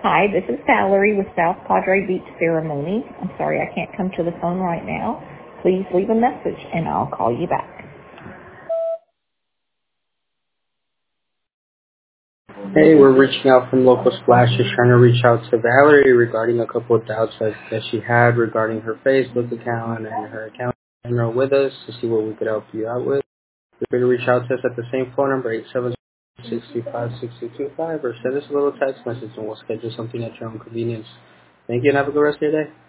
Hi, this is Valerie with South Padre Beach Ceremony. I'm sorry I can't come to the phone right now. Please leave a message and I'll call you back. Hey, we're reaching out from Local Splash, just trying to reach out to Valerie regarding a couple of doubts that she had regarding her Facebook account and her account in general with us to see what we could help you out with. Feel free to reach out to us at the same phone number, 870-625-6225, or send us a little text message and we'll schedule something at your own convenience. Thank you and have a good rest of your day.